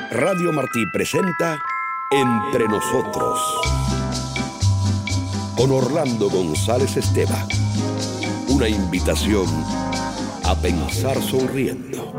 Radio Martí presenta Entre Nosotros con Orlando González Esteva. Una invitación a pensar sonriendo.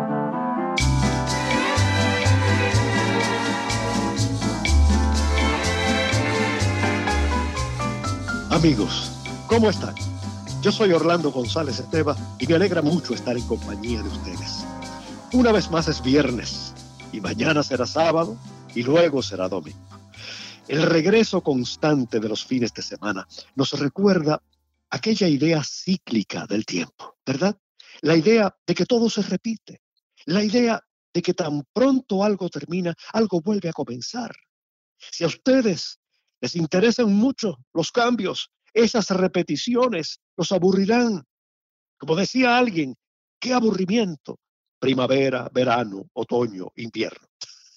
Amigos, ¿cómo están? Yo soy Orlando González Esteva y me alegra mucho estar en compañía de ustedes. Una vez más es viernes y mañana será sábado y luego será domingo. El regreso constante de los fines de semana nos recuerda aquella idea cíclica del tiempo, ¿verdad? La idea de que todo se repite, la idea de que tan pronto algo termina, algo vuelve a comenzar. Si a ustedes les interesan mucho los cambios, esas repeticiones los aburrirán. Como decía alguien, qué aburrimiento. Primavera, verano, otoño, invierno.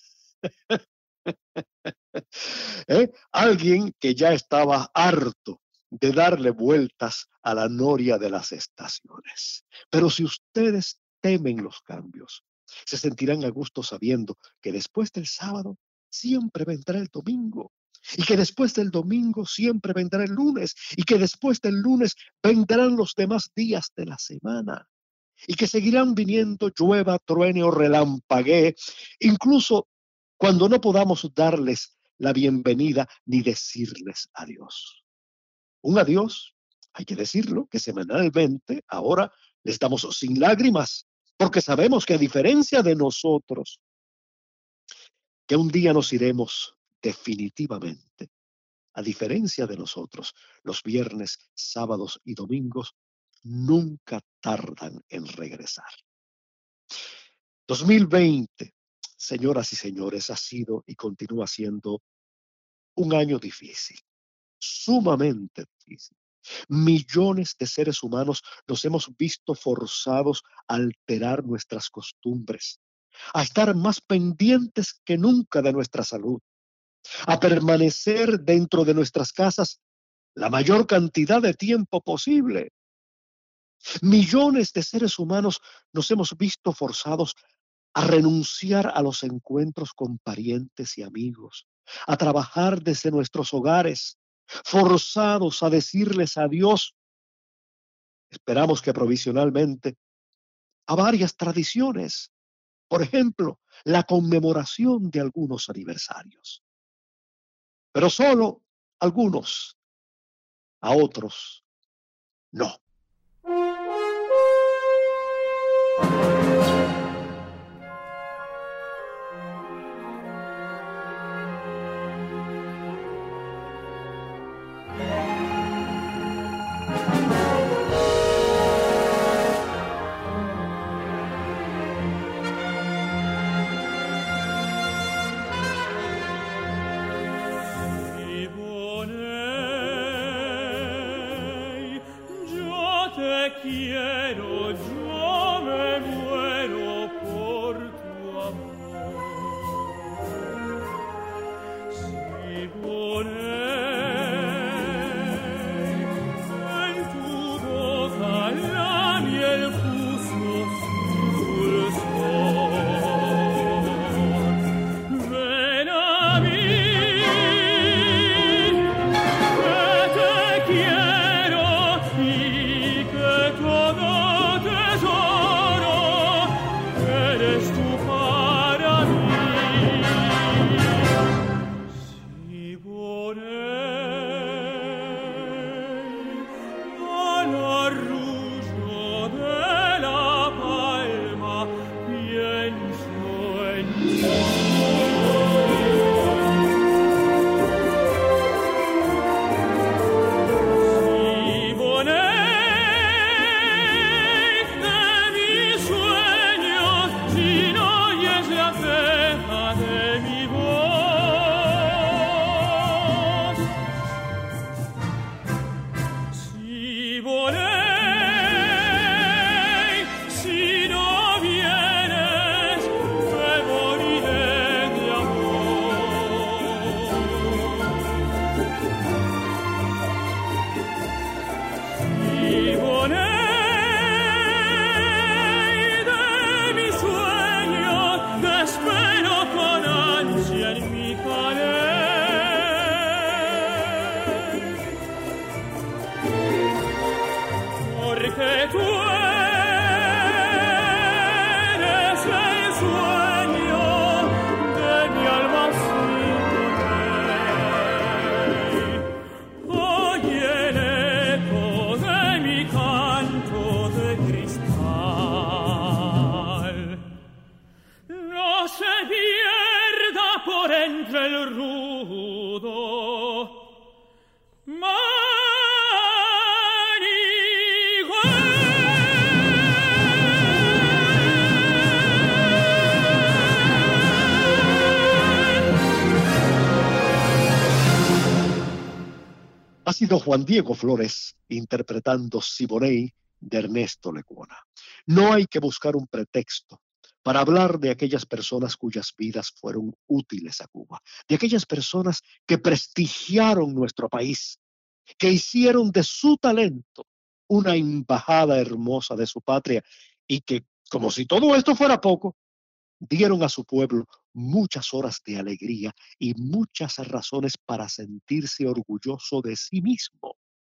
Alguien que ya estaba harto de darle vueltas a la noria de las estaciones. Pero si ustedes temen los cambios, se sentirán a gusto sabiendo que después del sábado siempre vendrá el domingo, y que después del domingo siempre vendrá el lunes, y que después del lunes vendrán los demás días de la semana, y que seguirán viniendo llueva, truene o relampaguee, incluso cuando no podamos darles la bienvenida ni decirles adiós. Un adiós, hay que decirlo, que semanalmente ahora les damos sin lágrimas, porque sabemos que a diferencia de nosotros, que un día nos iremos definitivamente, a diferencia de nosotros, los viernes, sábados y domingos nunca tardan en regresar. 2020, señoras y señores, ha sido y continúa siendo un año difícil, sumamente difícil. Millones de seres humanos nos hemos visto forzados a alterar nuestras costumbres, a estar más pendientes que nunca de nuestra salud, a permanecer dentro de nuestras casas la mayor cantidad de tiempo posible. Millones de seres humanos nos hemos visto forzados a renunciar a los encuentros con parientes y amigos, a trabajar desde nuestros hogares, forzados a decirles adiós. Esperamos que provisionalmente a varias tradiciones, por ejemplo, la conmemoración de algunos aniversarios. Pero solo algunos, a otros no. Quiero, yo me muero por tu amor. Siboney, en tu boca la miel puso su dulzor. Ven a mí, que te quiero y que todo tesoro eres tú para mí. Siboney, al arrullo de la palma pienso en ti. Si no vienes, me moriré. se pierda por entre el rudo Ha sido Juan Diego Flores interpretando Siboney de Ernesto Lecuona. No hay que buscar un pretexto para hablar de aquellas personas cuyas vidas fueron útiles a Cuba, de aquellas personas que prestigiaron nuestro país, que hicieron de su talento una embajada hermosa de su patria y que, como si todo esto fuera poco, dieron a su pueblo muchas horas de alegría y muchas razones para sentirse orgulloso de sí mismo.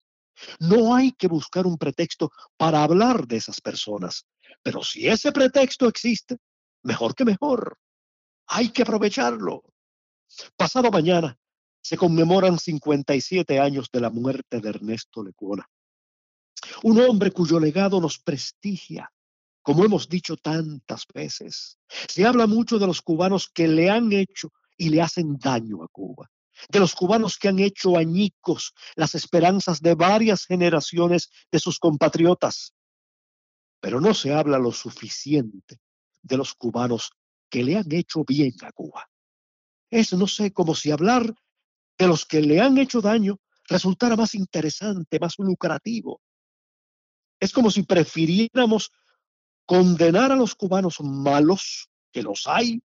No hay que buscar un pretexto para hablar de esas personas, pero si ese pretexto existe, mejor que mejor. Hay que aprovecharlo. Pasado mañana se conmemoran 57 años de la muerte de Ernesto Lecuona, un hombre cuyo legado nos prestigia. Como hemos dicho tantas veces, se habla mucho de los cubanos que le han hecho y le hacen daño a Cuba, de los cubanos que han hecho añicos las esperanzas de varias generaciones de sus compatriotas, pero no se habla lo suficiente de los cubanos que le han hecho bien a Cuba. Es, no sé, como si hablar de los que le han hecho daño resultara más interesante, más lucrativo. Es como si prefiriéramos condenar a los cubanos malos, que los hay,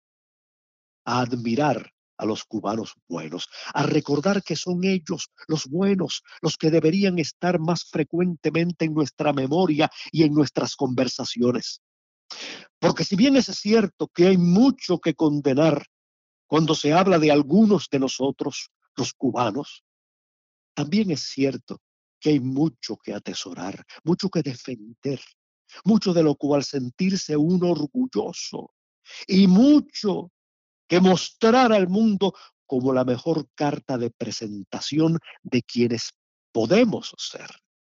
a admirar a los cubanos buenos, a recordar que son ellos los buenos, los que deberían estar más frecuentemente en nuestra memoria y en nuestras conversaciones. Porque si bien es cierto que hay mucho que condenar cuando se habla de algunos de nosotros, los cubanos, también es cierto que hay mucho que atesorar, mucho que defender, mucho de lo cual sentirse uno orgulloso y mucho que mostrar al mundo como la mejor carta de presentación de quienes podemos ser.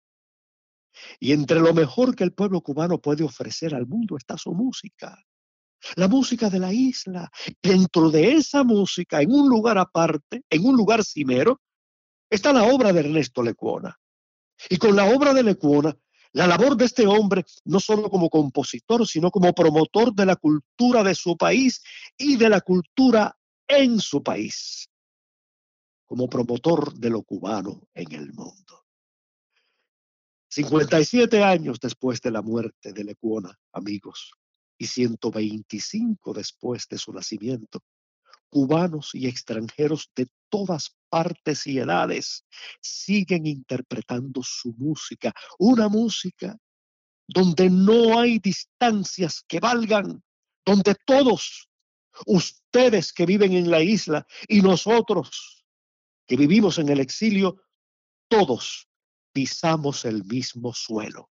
Y entre lo mejor que el pueblo cubano puede ofrecer al mundo está su música, la música de la isla. Dentro de esa música, en un lugar aparte, en un lugar cimero, está la obra de Ernesto Lecuona. Y con la obra de Lecuona, la labor de este hombre, no solo como compositor, sino como promotor de la cultura de su país y de la cultura en su país, como promotor de lo cubano en el mundo. 57 años después de la muerte de Lecuona, amigos, y 125 después de su nacimiento, cubanos y extranjeros de todas partes y edades siguen interpretando su música, una música donde no hay distancias que valgan, donde todos, ustedes que viven en la isla y nosotros que vivimos en el exilio, todos pisamos el mismo suelo.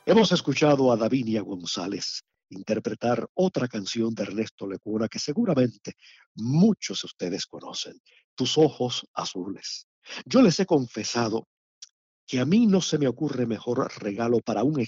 Hemos escuchado a Davinia González interpretar otra canción de Ernesto Lecuona que seguramente muchos de ustedes conocen, Tus ojos azules. Yo les he confesado que a mí no se me ocurre mejor regalo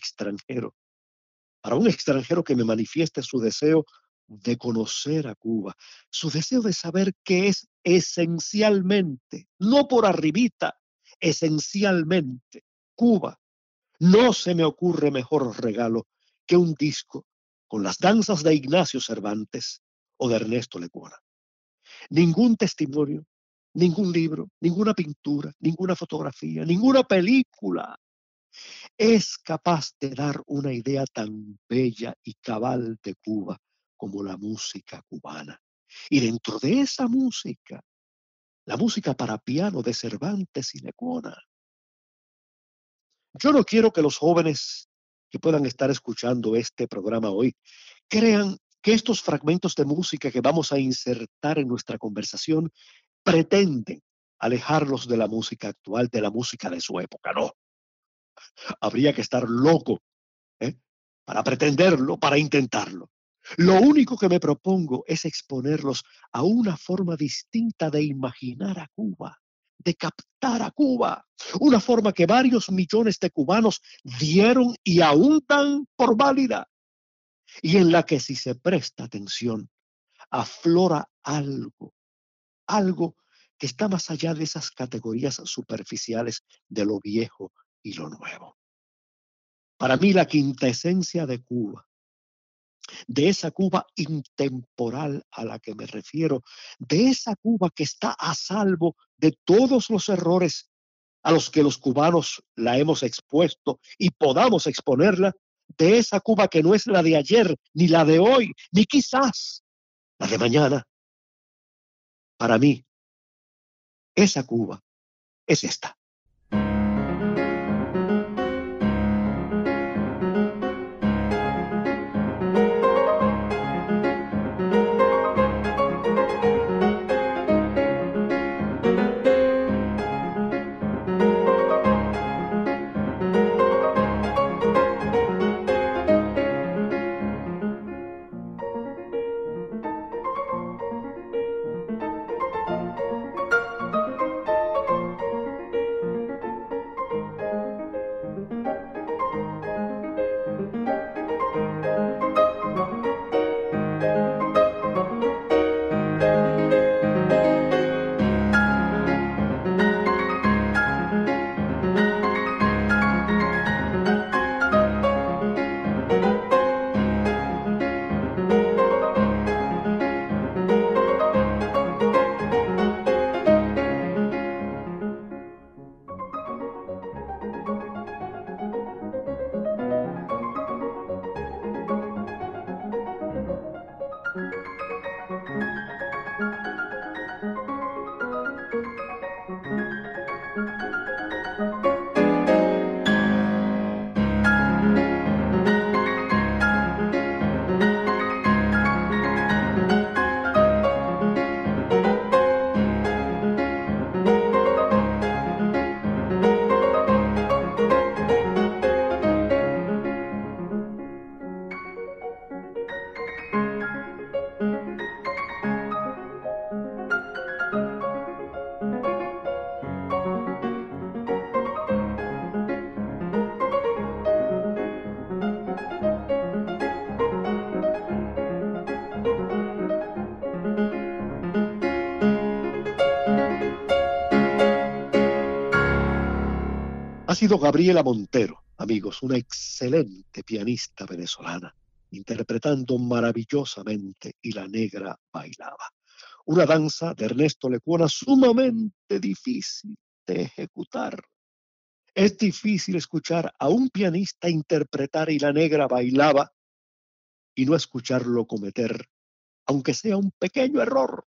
para un extranjero que me manifieste su deseo de conocer a Cuba, su deseo de saber qué es esencialmente, no por arribita, esencialmente Cuba. No se me ocurre mejor regalo que un disco con las danzas de Ignacio Cervantes o de Ernesto Lecuona. Ningún testimonio, ningún libro, ninguna pintura, ninguna fotografía, ninguna película es capaz de dar una idea tan bella y cabal de Cuba como la música cubana. Y dentro de esa música, la música para piano de Cervantes y Lecuona. Yo no quiero que los jóvenes que puedan estar escuchando este programa hoy crean que estos fragmentos de música que vamos a insertar en nuestra conversación pretenden alejarlos de la música actual, de la música de su época. No, habría que estar loco, ¿eh? Para pretenderlo, para intentarlo. Lo único que me propongo es exponerlos a una forma distinta de imaginar a Cuba, de captar a Cuba, una forma que varios millones de cubanos dieron y aún dan por válida, y en la que si se presta atención, aflora algo que está más allá de esas categorías superficiales de lo viejo y lo nuevo. Para mí la quinta esencia de Cuba, de esa Cuba intemporal a la que me refiero, de esa Cuba que está a salvo de todos los errores a los que los cubanos la hemos expuesto y podamos exponerla, de esa Cuba que no es la de ayer, ni la de hoy, ni quizás la de mañana. Para mí, esa Cuba es esta. Ha sido Gabriela Montero, amigos, una excelente pianista venezolana, interpretando maravillosamente Y la negra bailaba. Una danza de Ernesto Lecuona sumamente difícil de ejecutar. Es difícil escuchar a un pianista interpretar Y la negra bailaba y no escucharlo cometer, aunque sea un pequeño error.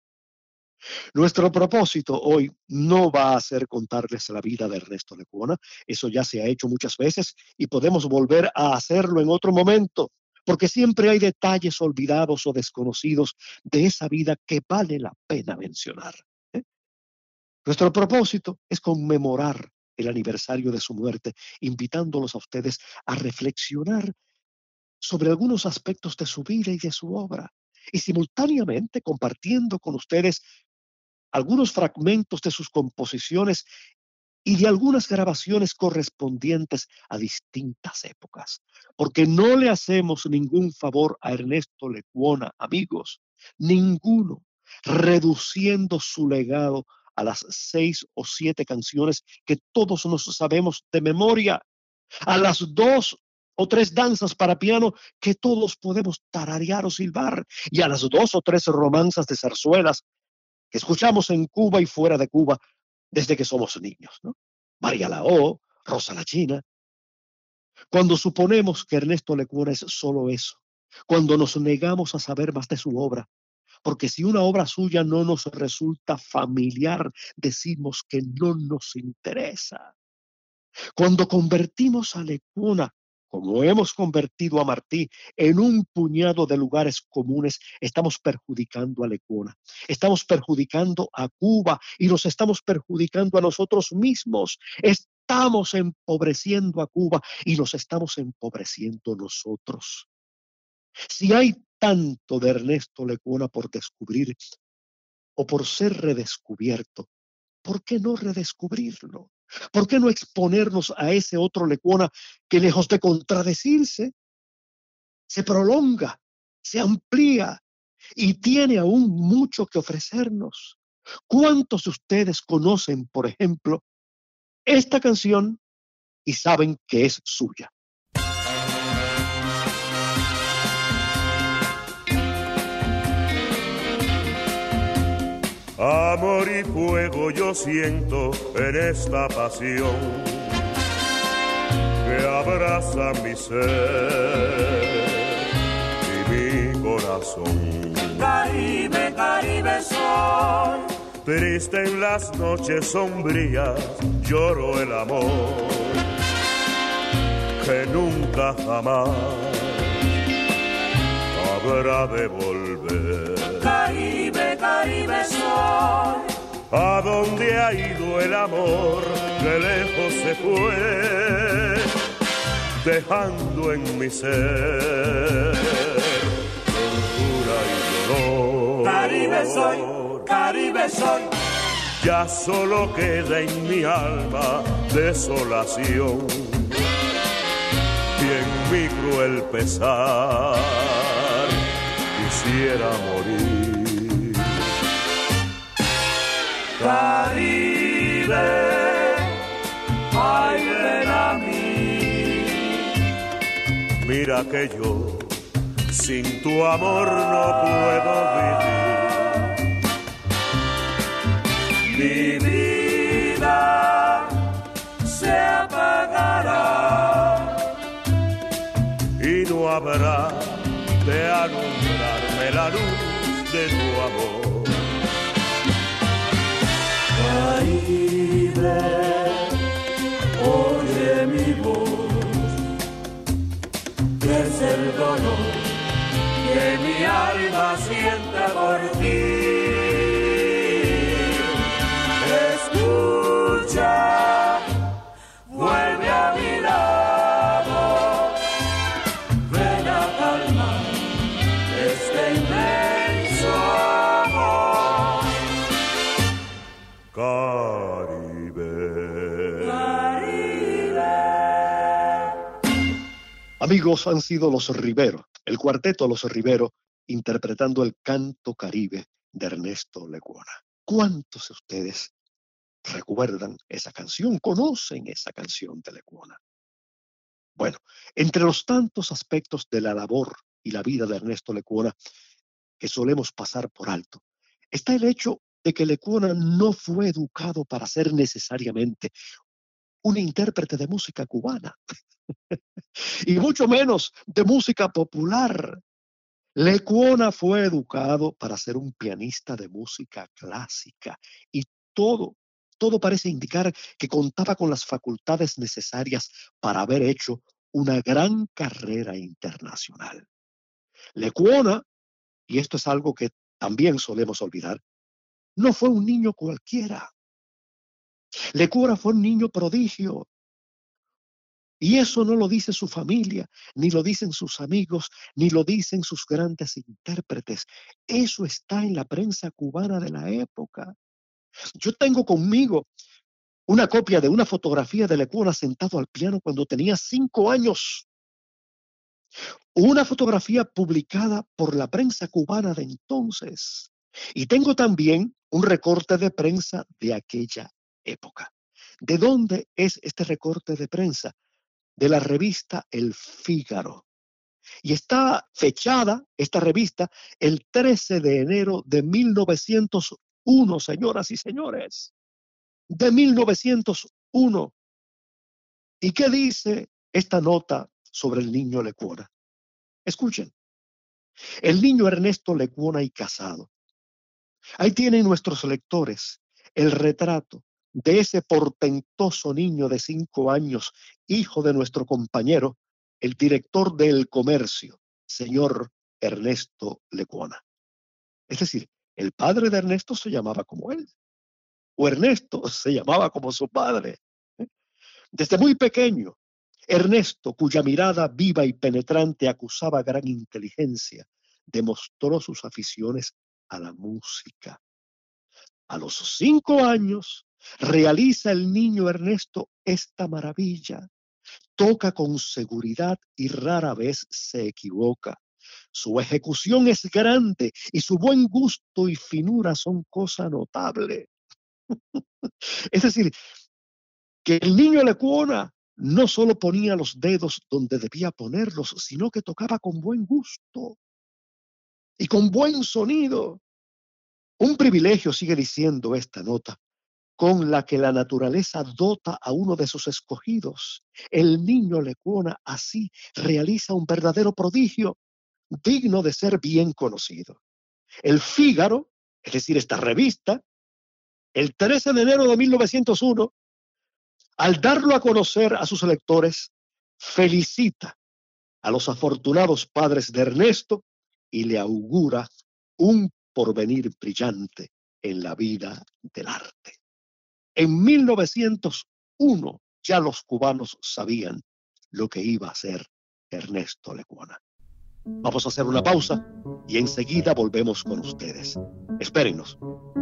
Nuestro propósito hoy no va a ser contarles la vida de Ernesto Lecuona, eso ya se ha hecho muchas veces y podemos volver a hacerlo en otro momento, porque siempre hay detalles olvidados o desconocidos de esa vida que vale la pena mencionar. Nuestro propósito es conmemorar el aniversario de su muerte, invitándolos a ustedes a reflexionar sobre algunos aspectos de su vida y de su obra, y simultáneamente compartiendo con ustedes algunos fragmentos de sus composiciones y de algunas grabaciones correspondientes a distintas épocas, porque no le hacemos ningún favor a Ernesto Lecuona, amigos, ninguno, reduciendo su legado a las 6 o 7 canciones que todos nos sabemos de memoria, a las 2 o 3 danzas para piano que todos podemos tararear o silbar, y a las 2 o 3 romanzas de zarzuelas que escuchamos en Cuba y fuera de Cuba desde que somos niños, ¿no? María Lao, Rosa la China. Cuando suponemos que Ernesto Lecuona es solo eso, cuando nos negamos a saber más de su obra, porque si una obra suya no nos resulta familiar, decimos que no nos interesa. Cuando convertimos a Lecuona, como hemos convertido a Martí, en un puñado de lugares comunes, estamos perjudicando a Lecuona, estamos perjudicando a Cuba y nos estamos perjudicando a nosotros mismos. Estamos empobreciendo a Cuba y nos estamos empobreciendo nosotros. Si hay tanto de Ernesto Lecuona por descubrir o por ser redescubierto, ¿por qué no redescubrirlo? ¿Por qué no exponernos a ese otro Lecuona que, lejos de contradecirse, se prolonga, se amplía y tiene aún mucho que ofrecernos? ¿Cuántos de ustedes conocen, por ejemplo, esta canción y saben que es suya? Amor y fuego yo siento en esta pasión que abraza mi ser y mi corazón. Caribe, Caribe soy. Triste en las noches sombrías lloro el amor que nunca jamás habrá de volver. Caribe, Caribe soy. ¿A dónde ha ido el amor que lejos se fue, dejando en mi ser dulzura y dolor? Caribe soy, Caribe soy. Ya solo queda en mi alma desolación y en mi cruel pesar quisiera morir. Caribe, ay ven a mí. Mira que yo sin tu amor no puedo vivir. Mi vida se apagará y no habrá de alumbrarme la luz de tu amor. Caribe, oye mi voz, que es el dolor que mi alma siente por ti. Escucha, vuelve a mi lado, ven a calmar este inmenso amor. Caribe. Amigos, han sido los Rivero, el cuarteto Los Rivero, interpretando el canto Caribe de Ernesto Lecuona. ¿Cuántos de ustedes recuerdan esa canción, conocen esa canción de Lecuona? Bueno, entre los tantos aspectos de la labor y la vida de Ernesto Lecuona que solemos pasar por alto, está el hecho de que Lecuona no fue educado para ser necesariamente un intérprete de música cubana, y mucho menos de música popular. Lecuona fue educado para ser un pianista de música clásica y todo parece indicar que contaba con las facultades necesarias para haber hecho una gran carrera internacional. Lecuona, y esto es algo que también solemos olvidar, no fue un niño cualquiera. Lecura fue un niño prodigio. Y eso no lo dice su familia, ni lo dicen sus amigos, ni lo dicen sus grandes intérpretes. Eso está en la prensa cubana de la época. Yo tengo conmigo una copia de una fotografía de Lecuna sentado al piano cuando tenía 5 años. Una fotografía publicada por la prensa cubana de entonces. Y tengo también un recorte de prensa de aquella época. ¿De dónde es este recorte de prensa? De la revista El Fígaro. Y está fechada esta revista el 13 de enero de 1901, señoras y señores. De 1901. ¿Y qué dice esta nota sobre el niño Lecuona? Escuchen. El niño Ernesto Lecuona y Casado. Ahí tienen nuestros lectores el retrato de ese portentoso niño de 5 años, hijo de nuestro compañero, el director del comercio, señor Ernesto Lecuona. Es decir, el padre de Ernesto se llamaba como él, o Ernesto se llamaba como su padre. Desde muy pequeño, Ernesto, cuya mirada viva y penetrante acusaba gran inteligencia, demostró sus aficiones a la música. A los 5 años, realiza el niño Ernesto esta maravilla. Toca con seguridad y rara vez se equivoca. Su ejecución es grande y su buen gusto y finura son cosa notable. Es decir, que el niño Lecuona no solo ponía los dedos donde debía ponerlos, sino que tocaba con buen gusto y con buen sonido. Un privilegio, sigue diciendo esta nota, con la que la naturaleza dota a uno de sus escogidos. El niño Lecuona así realiza un verdadero prodigio, digno de ser bien conocido. El Fígaro, es decir, esta revista, el 13 de enero de 1901, al darlo a conocer a sus lectores, felicita a los afortunados padres de Ernesto y le augura un porvenir brillante en la vida del arte. En 1901 ya los cubanos sabían lo que iba a ser Ernesto Lecuona. Vamos a hacer una pausa y enseguida volvemos con ustedes. Espérennos.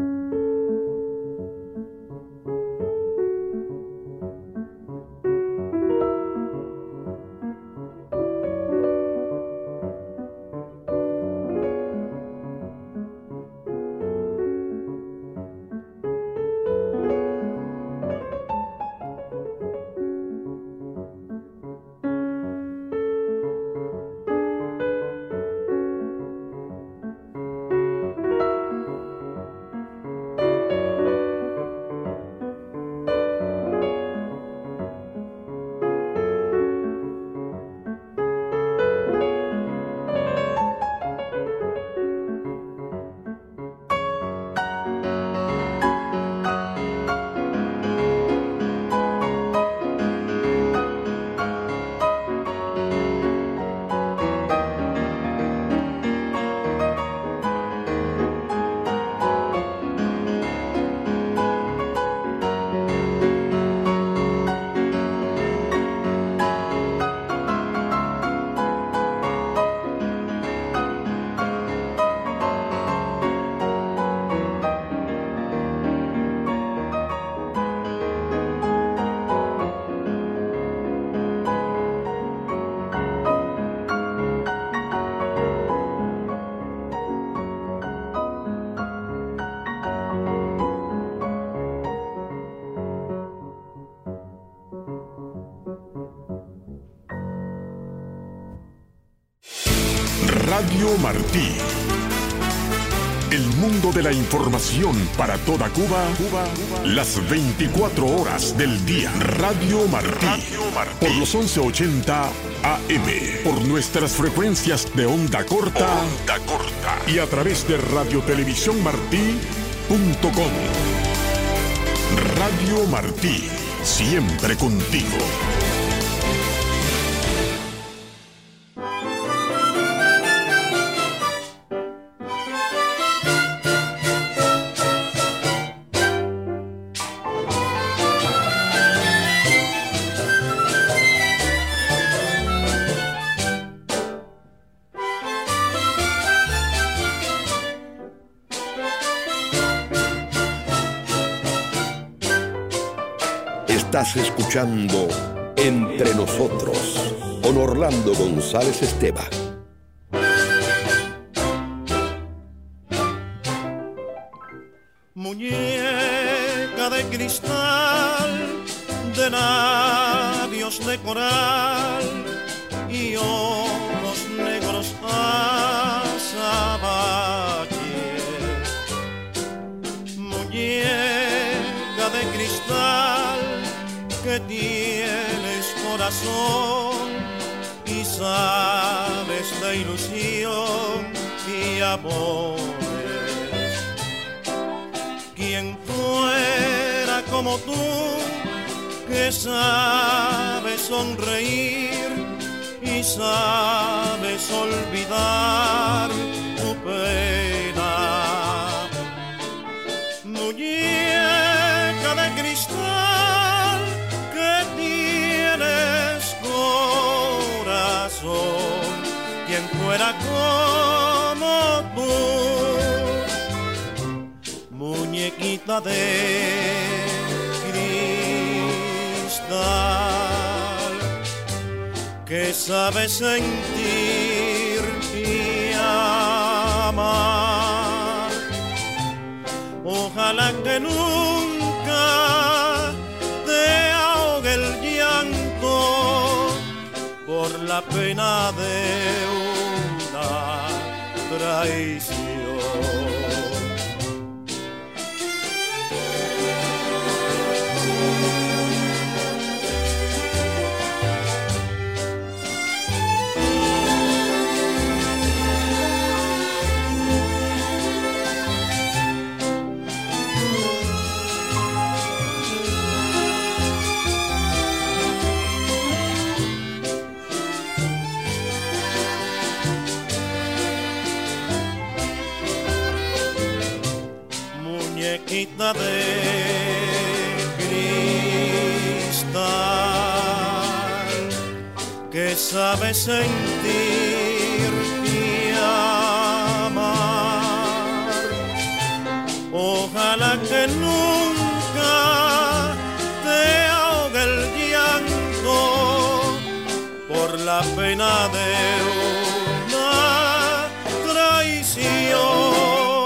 Radio Martí. El mundo de la información para toda Cuba, las 24 horas del día. Radio Martí. Por los 1180 AM. Por nuestras frecuencias de onda corta. Y a través de radiotelevisiónmartí.com. Radio Martí. Siempre contigo. Estás escuchando Entre Nosotros con Orlando González Esteva. Muñeca de cristal, de labios de coral y ojos negros azabache. Muñeca de cristal, que tienes corazón y sabes de ilusión y amores. Quien fuera como tú, que sabe sonreír y sabes olvidar tu pena. Muñeca de cristal, que tienes corazón, quien fuera como tú. Muñequita de cristal, que sabe sentir y amar. Ojalá que nunca te ahogue el llanto por la pena de una traición. Muñequita de cristal, que sabe sentir y amar. Ojalá que nunca te ahogue el llanto por la pena de una traición.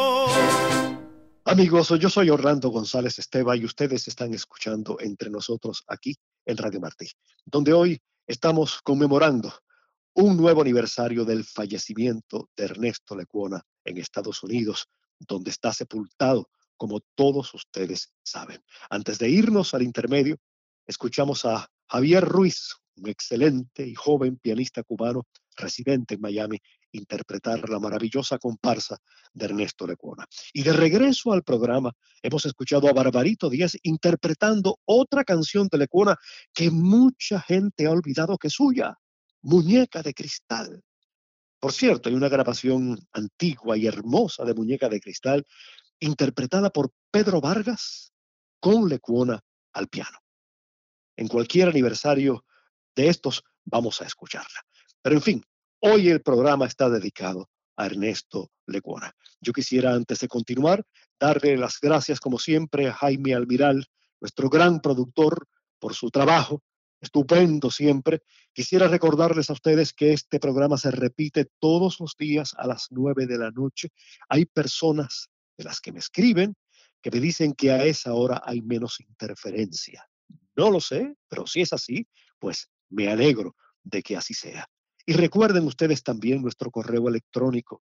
Amigos, yo soy Orlando González Esteva y ustedes están escuchando Entre Nosotros aquí en Radio Martí, donde hoy estamos conmemorando un nuevo aniversario del fallecimiento de Ernesto Lecuona en Estados Unidos, donde está sepultado, como todos ustedes saben. Antes de irnos al intermedio, escuchamos a Javier Ruiz, un excelente y joven pianista cubano residente en Miami, interpretar la maravillosa comparsa de Ernesto Lecuona. Y de regreso al programa, hemos escuchado a Barbarito Díaz interpretando otra canción de Lecuona que mucha gente ha olvidado que es suya, Muñeca de Cristal. Por cierto, hay una grabación antigua y hermosa de Muñeca de Cristal interpretada por Pedro Vargas con Lecuona al piano. En cualquier aniversario de estos vamos a escucharla. Pero en fin, hoy el programa está dedicado a Ernesto Lecuona. Yo quisiera, antes de continuar, darle las gracias, como siempre, a Jaime Almiral, nuestro gran productor, por su trabajo, estupendo siempre. Quisiera recordarles a ustedes que este programa se repite todos los días a las 9 de la noche. Hay personas de las que me escriben que me dicen que a esa hora hay menos interferencia. No lo sé, pero si es así, pues me alegro de que así sea. Y recuerden ustedes también nuestro correo electrónico,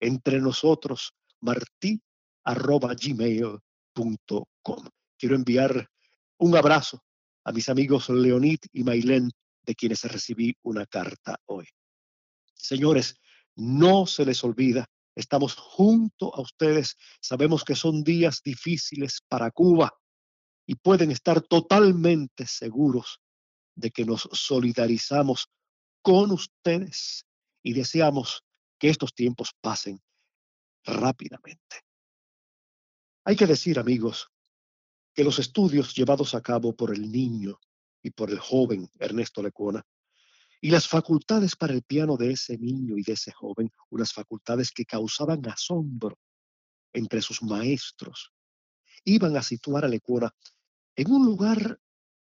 entrenosotros@gmail.com. Quiero enviar un abrazo a mis amigos Leonid y Mailén, de quienes recibí una carta hoy. Señores, no se les olvida, estamos junto a ustedes. Sabemos que son días difíciles para Cuba y pueden estar totalmente seguros de que nos solidarizamos con ustedes y deseamos que estos tiempos pasen rápidamente. Hay que decir, amigos, que los estudios llevados a cabo por el niño y por el joven Ernesto Lecuona y las facultades para el piano de ese niño y de ese joven, unas facultades que causaban asombro entre sus maestros, iban a situar a Lecuona en un lugar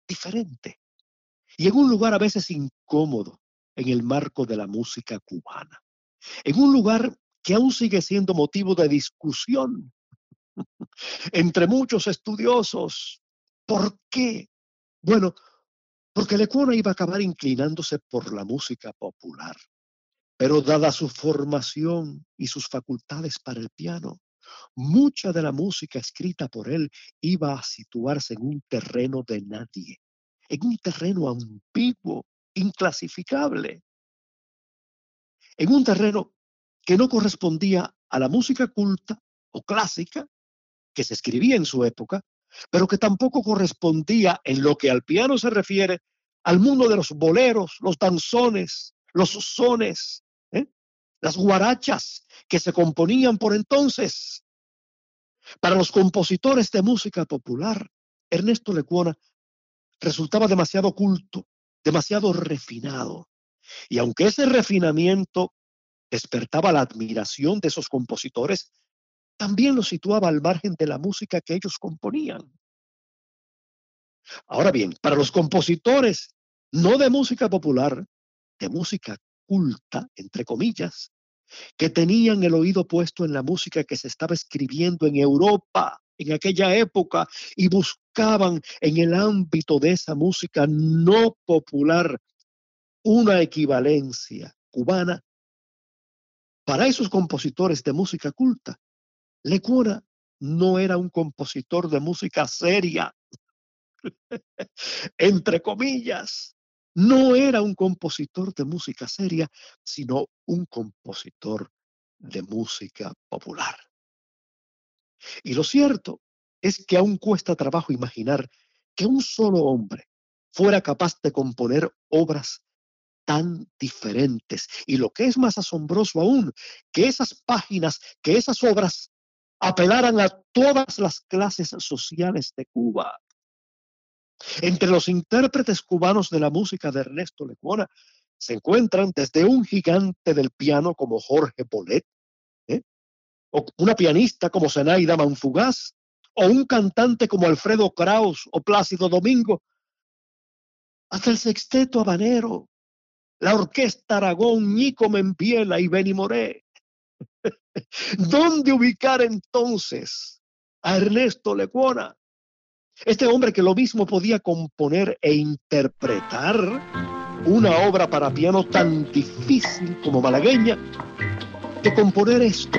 diferente y en un lugar a veces incómodo en el marco de la música cubana, en un lugar que aún sigue siendo motivo de discusión entre muchos estudiosos. ¿Por qué? Bueno, porque Lecuona iba a acabar inclinándose por la música popular, pero dada su formación y sus facultades para el piano, mucha de la música escrita por él iba a situarse en un terreno de nadie, en un terreno ambiguo, inclasificable, en un terreno que no correspondía a la música culta o clásica que se escribía en su época, pero que tampoco correspondía en lo que al piano se refiere al mundo de los boleros, los danzones, los sones, ¿eh? Las guarachas que se componían por entonces. Para los compositores de música popular, Ernesto Lecuona resultaba demasiado culto, demasiado refinado. Y aunque ese refinamiento despertaba la admiración de esos compositores, también lo situaba al margen de la música que ellos componían. Ahora bien, para los compositores, no de música popular, de música culta, entre comillas, que tenían el oído puesto en la música que se estaba escribiendo en Europa en aquella época y buscaban en el ámbito de esa música no popular una equivalencia cubana, para esos compositores de música culta, Lecuona no era un compositor de música seria, entre comillas. No era un compositor de música seria, sino un compositor de música popular. Y lo cierto es que aún cuesta trabajo imaginar que un solo hombre fuera capaz de componer obras tan diferentes. Y lo que es más asombroso aún, que esas páginas, que esas obras apelaran a todas las clases sociales de Cuba. Entre los intérpretes cubanos de la música de Ernesto Lecuona se encuentran desde un gigante del piano como Jorge Bolet, o una pianista como Zenaida Manfugaz, o un cantante como Alfredo Kraus o Plácido Domingo, hasta el sexteto habanero, la orquesta Aragón, Ñico Mempiela y Benny Moré. ¿Dónde ubicar entonces a Ernesto Lecuona? Este hombre que lo mismo podía componer e interpretar una obra para piano tan difícil como malagueña, que componer esto.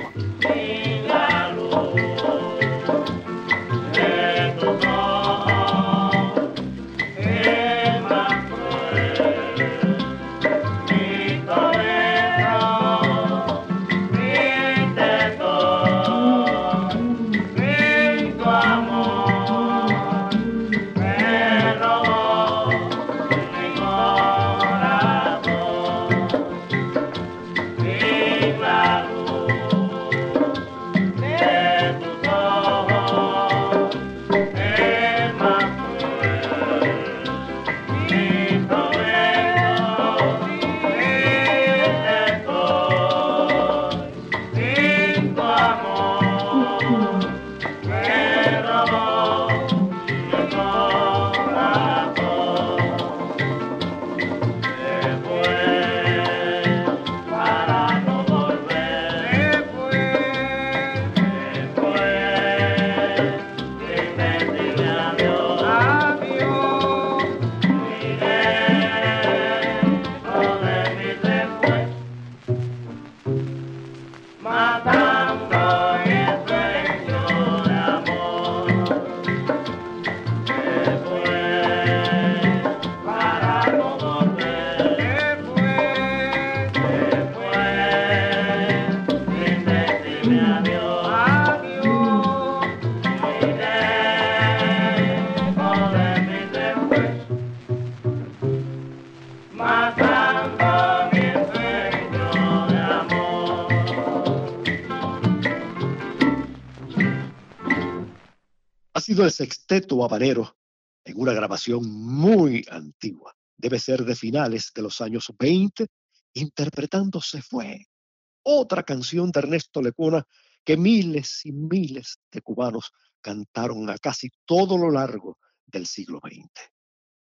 Ha sido el sexteto habanero en una grabación muy antigua, debe ser de finales de los años 20, interpretando Se Fue, otra canción de Ernesto Lecuona que miles y miles de cubanos cantaron a casi todo lo largo del siglo XX.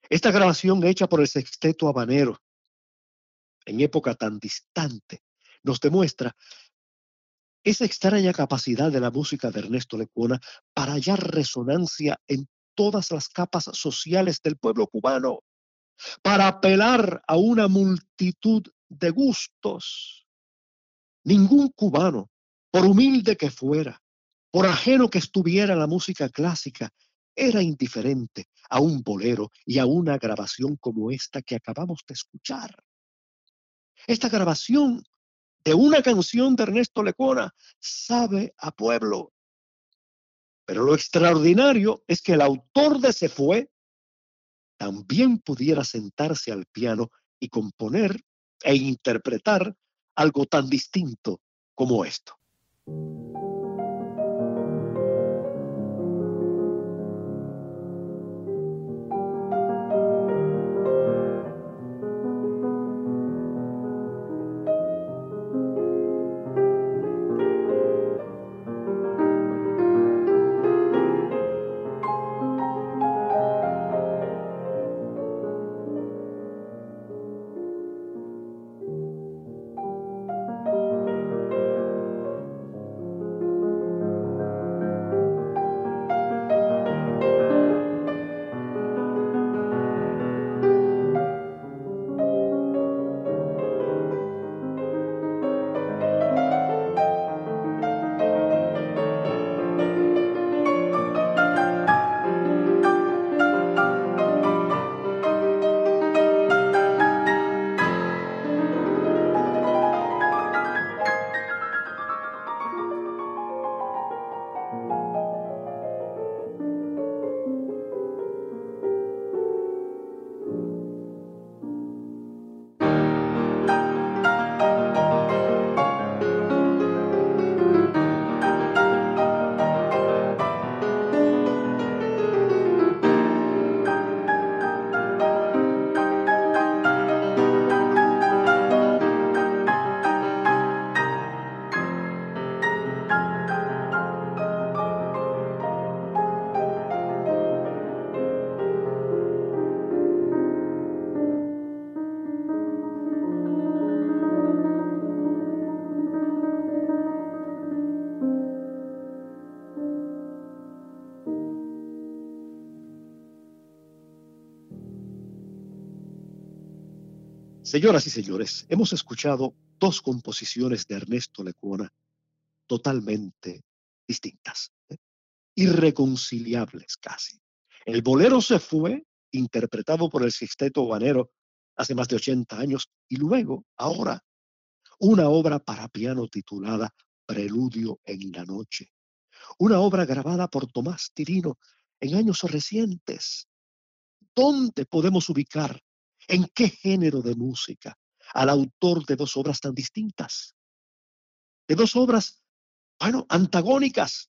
Esta grabación hecha por el Sexteto Habanero en época tan distante nos demuestra esa extraña capacidad de la música de Ernesto Lecuona para hallar resonancia en todas las capas sociales del pueblo cubano, para apelar a una multitud de gustos. Ningún cubano, por humilde que fuera, por ajeno que estuviera a la música clásica, era indiferente a un bolero y a una grabación como esta que acabamos de escuchar. Esta grabación de una canción de Ernesto Lecuona sabe a pueblo. Pero lo extraordinario es que el autor de Se Fue también pudiera sentarse al piano y componer e interpretar algo tan distinto como esto. Señoras y señores, hemos escuchado dos composiciones de Ernesto Lecuona totalmente distintas, irreconciliables casi. El bolero Se Fue, interpretado por el Sexteto Habanero hace más de 80 años, y luego, ahora, una obra para piano titulada Preludio en la Noche, una obra grabada por Tomás Tirino en años recientes. ¿Dónde podemos ubicar, en qué género de música, al autor de dos obras tan distintas? De dos obras, antagónicas,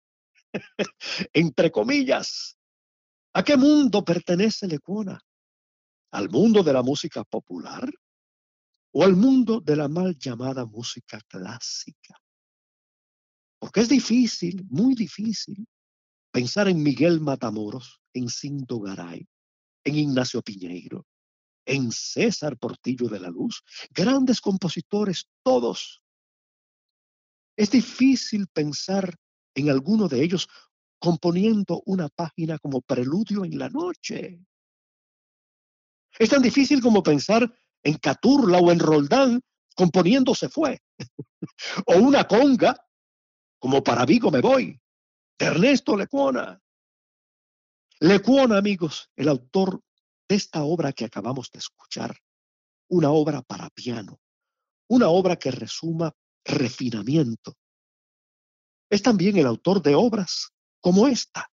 entre comillas. ¿A qué mundo pertenece Lecuona? ¿Al mundo de la música popular o al mundo de la mal llamada música clásica? Porque es difícil, muy difícil, pensar en Miguel Matamoros, en Cindo Garay, en Ignacio Piñeiro, en César Portillo de la Luz, grandes compositores todos. Es difícil pensar en alguno de ellos componiendo una página como Preludio en la Noche. Es tan difícil como pensar en Caturla o en Roldán componiendo Se Fue, o una conga como Para Vigo me voy, de Ernesto Lecuona. Lecuona, amigos, el autor de esta obra que acabamos de escuchar, una obra para piano, una obra que resuma refinamiento. Es también el autor de obras como esta.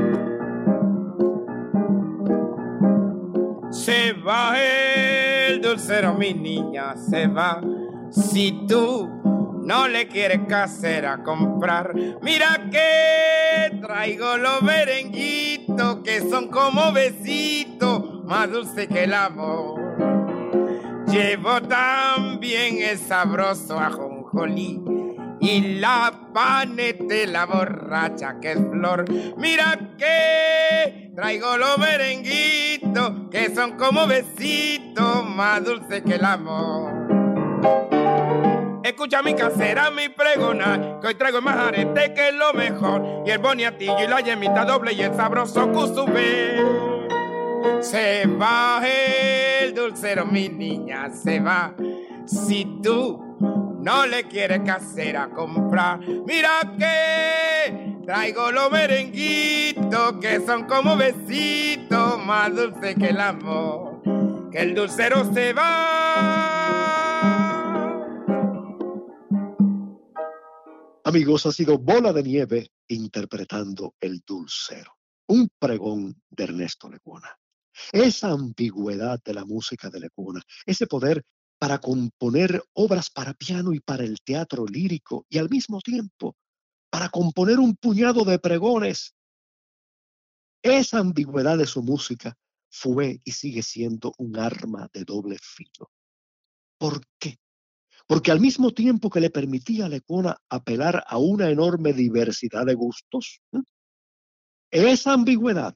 Se va el dulcero, mi niña, se va. Si tú no le quieres casera comprar, mira que traigo los merenguitos que son como besitos, más dulce que el amor. Llevo también el sabroso ajonjolí y la panete, la borracha que es flor. Mira que traigo los merenguitos amiguitos que son como besitos más dulces que el amor. Escucha mi casera, mi pregona, que hoy traigo el majarete que es lo mejor, y el boniatillo y la yemita doble y el sabroso cusubé. Se va el dulcero, mi niña, se va. Si tú no le quieres casera comprar, mira que traigo los merenguitos que son como besitos más dulces que el amor. Que el dulcero se va. Amigos, ha sido Bola de Nieve interpretando El Dulcero, un pregón de Ernesto Lecuona. Esa ambigüedad de la música de Lecuona, ese poder para componer obras para piano y para el teatro lírico y al mismo tiempo para componer un puñado de pregones. Esa ambigüedad de su música fue y sigue siendo un arma de doble filo. ¿Por qué? Porque al mismo tiempo que le permitía a Lecuona apelar a una enorme diversidad de gustos, esa ambigüedad,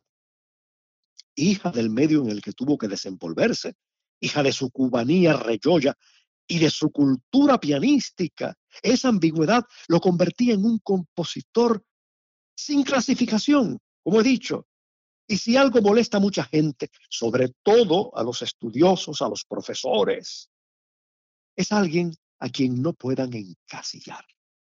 hija del medio en el que tuvo que desenvolverse, hija de su cubanía reyolla y de su cultura pianística, esa ambigüedad lo convertía en un compositor sin clasificación, como he dicho. Y si algo molesta a mucha gente, sobre todo a los estudiosos, a los profesores, es alguien a quien no puedan encasillar.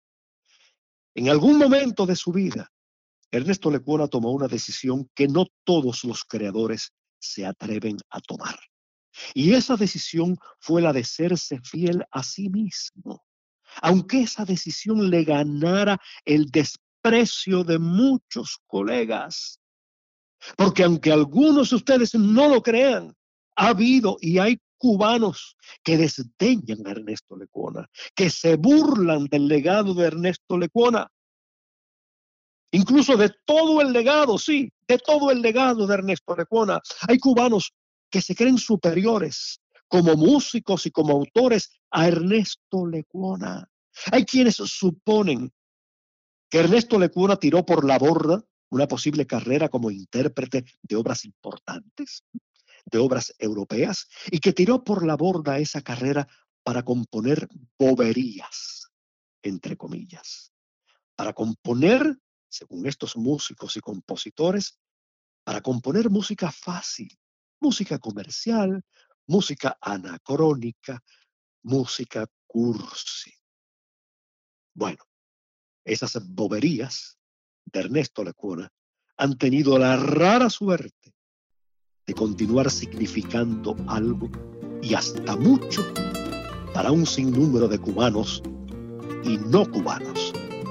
En algún momento de su vida, Ernesto Lecuona tomó una decisión que no todos los creadores se atreven a tomar. Y esa decisión fue la de serse fiel a sí mismo. Aunque esa decisión le ganara el desprecio de muchos colegas. Porque aunque algunos de ustedes no lo crean, ha habido y hay cubanos que desdeñan a Ernesto Lecuona, que se burlan del legado de Ernesto Lecuona, incluso de todo el legado, sí, de todo el legado de Ernesto Lecuona. Hay cubanos que se creen superiores como músicos y como autores a Ernesto Lecuona. Hay quienes suponen que Ernesto Lecuona tiró por la borda una posible carrera como intérprete de obras importantes, de obras europeas, y que tiró por la borda esa carrera para componer boberías, entre comillas, para componer, según estos músicos y compositores, para componer música fácil, música comercial, música anacrónica, música cursi. Bueno, esas boberías de Ernesto Lecuona han tenido la rara suerte de continuar significando algo y hasta mucho para un sinnúmero de cubanos y no cubanos.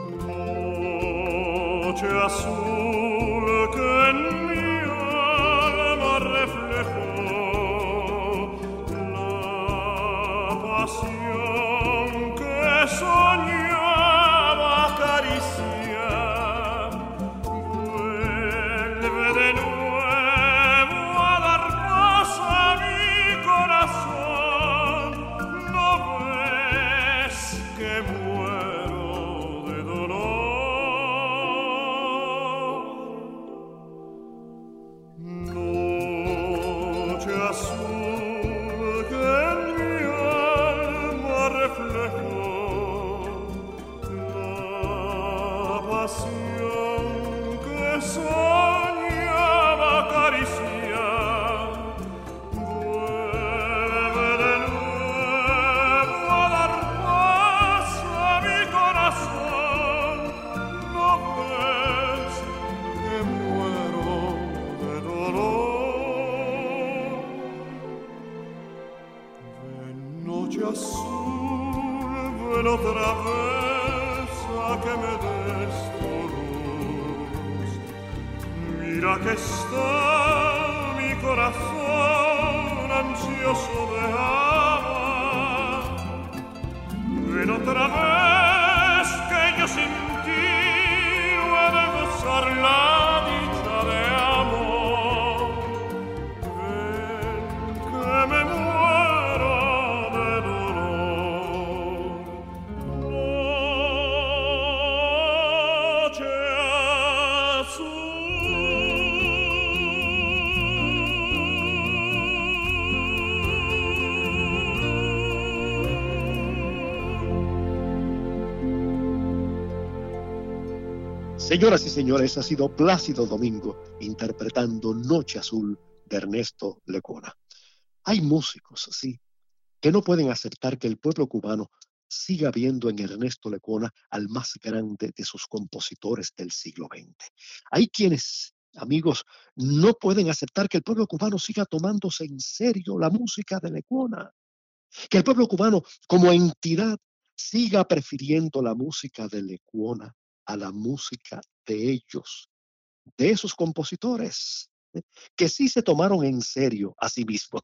Noche azul que en mi alma reflejó la pasión que soñaba acariciar, vuelve de nuevo a dar paz a mi corazón. ¿No ves que muero de dolor? Noche azul que en mi alma reflejó la pasión que soñaba acariciar, vuelve de nuevo a dar paz a mi corazón. ¿No ves que muero de dolor? Ven, noche azul, ven otra vez a que me des tu luz. Mira que está mi corazón ansioso de amar. Ven otra vez que yo sin ti no he de gozar la dicha de amor. Ven que me muero de dolor. Noche azul. Señoras y señores, ha sido Plácido Domingo interpretando Noche Azul de Ernesto Lecuona. Hay músicos, sí, que no pueden aceptar que el pueblo cubano siga viendo en Ernesto Lecuona al más grande de sus compositores del siglo XX. Hay quienes, amigos, no pueden aceptar que el pueblo cubano siga tomándose en serio la música de Lecuona, que el pueblo cubano como entidad siga prefiriendo la música de Lecuona a la música de ellos, de esos compositores, que sí se tomaron en serio a sí mismos.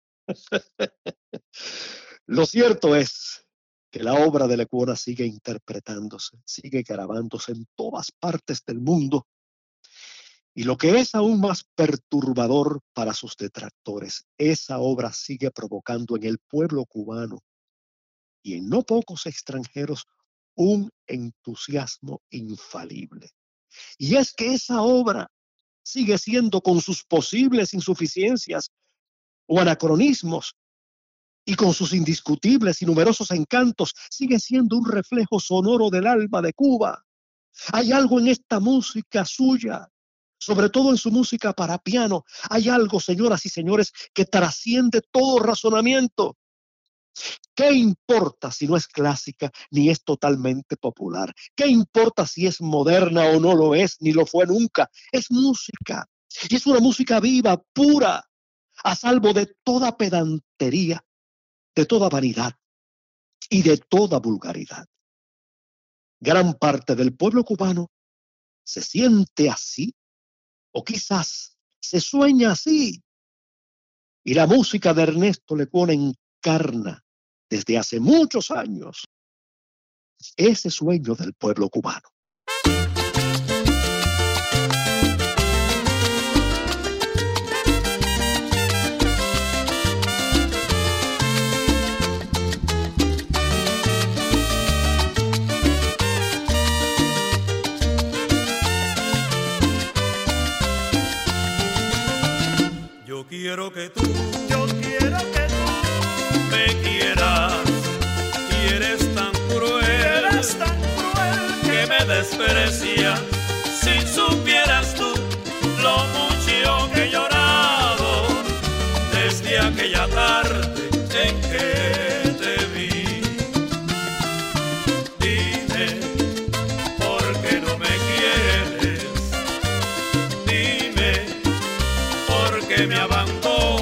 Lo cierto es que la obra de Lecuona sigue interpretándose, sigue grabándose en todas partes del mundo. Y lo que es aún más perturbador para sus detractores, esa obra sigue provocando en el pueblo cubano y en no pocos extranjeros un entusiasmo infalible. Y es que esa obra sigue siendo, con sus posibles insuficiencias o anacronismos y con sus indiscutibles y numerosos encantos, sigue siendo un reflejo sonoro del alma de Cuba. Hay algo en esta música suya, sobre todo en su música para piano, hay algo, señoras y señores, que trasciende todo razonamiento. ¿Qué importa si no es clásica ni es totalmente popular? ¿Qué importa si es moderna o no lo es, ni lo fue nunca? Es música, y es una música viva, pura, a salvo de toda pedantería, de toda vanidad y de toda vulgaridad. Gran parte del pueblo cubano se siente así, o quizás se sueña así. Y la música de Ernesto Lecuona encarna desde hace muchos años ese sueño del pueblo cubano. Yo quiero que tú me quieras, y eres tan cruel que me desprecias. Si supieras tú lo mucho que he llorado desde aquella tarde en que te vi. Dime por qué no me quieres, dime por qué me abandonas.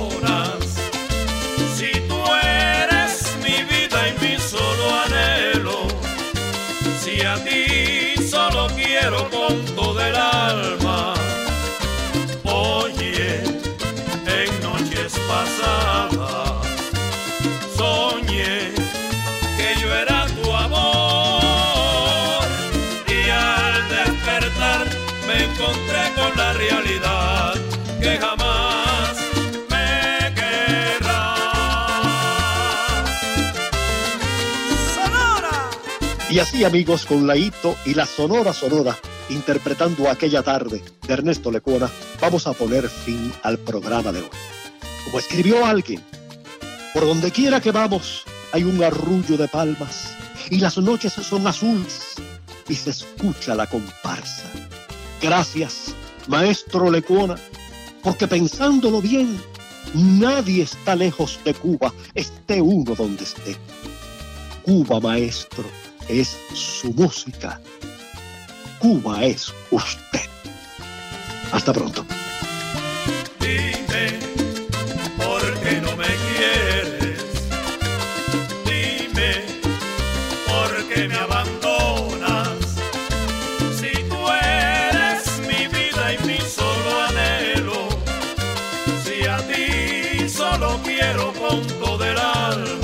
Si tú eres mi vida y mi solo anhelo, si a ti solo quiero con todo el alma. Oye, en noches pasadas soñé que yo era tu amor, y al despertar me encontré con la realidad que jamás me querrás. ¡Sonora! Y así, amigos, con Laito y la Sonora Sonora interpretando Aquella Tarde de Ernesto Lecuona, vamos a poner fin al programa de hoy. Como escribió alguien, por donde quiera que vamos hay un arrullo de palmas y las noches son azules y se escucha la comparsa. Gracias, maestro Lecuona, porque pensándolo bien, nadie está lejos de Cuba, esté uno donde esté. Cuba, maestro, es su música. Cuba es usted. Hasta pronto. Dime por qué no me quieres, dime por qué me abandonas. Si tú eres mi vida y mi solo anhelo, si a ti solo quiero con todo el alma.